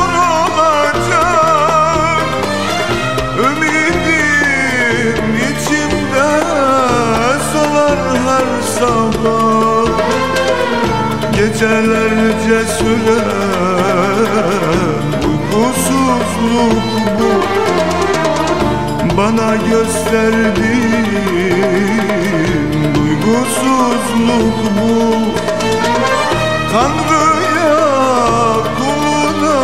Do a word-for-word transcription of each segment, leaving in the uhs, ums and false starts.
cesur olacak. Ümidim içimde solar her sabah. Gecelerce süren uykusuzluk bu, bana gösterdiğin duygusuzluk bu. Tanrı'ya kuluna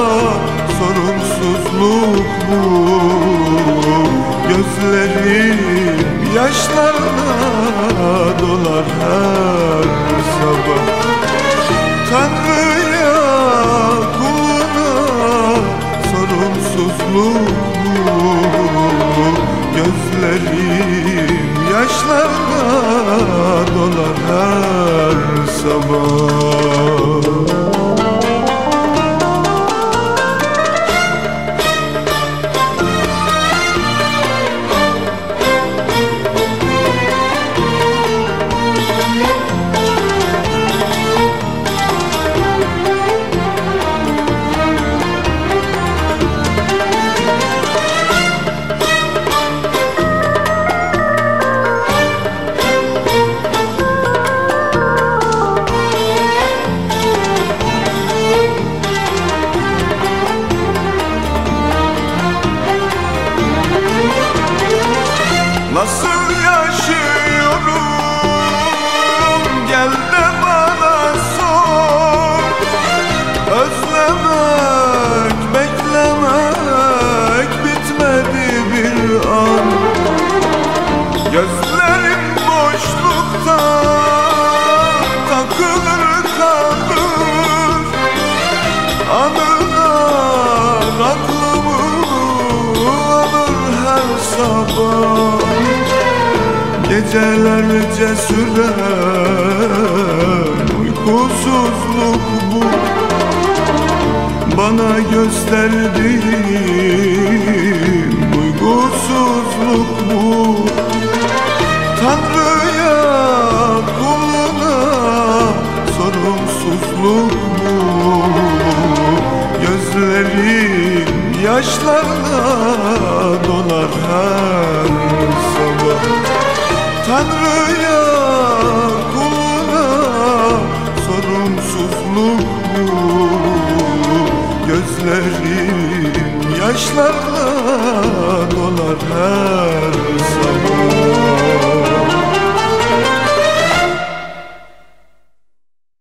sorumsuzluk bu. Gözlerim yaşlarla dolar her sabah. Tanrı'ya kuluna sorumsuzluk bu. Gözlerim yaşlarla dolar her sabah. Nasıl yaşıyorum, gel de bana sor. Özlemek, beklemek bitmedi bir an. Gözlerim boşlukta takılır kalır. Anılar aklımı alır her sabah. Gecelerce süren uykusuzluk bu, bana gösterdiğin duygusuzluk bu. Tanrı'ya kuluna sorumsuzluk bu. Gözlerim yaşlarla dolar her sabah. Tanrı'ya kuluna sorumsuzluk bu. Gözlerim yaşlarla dolar her sabah.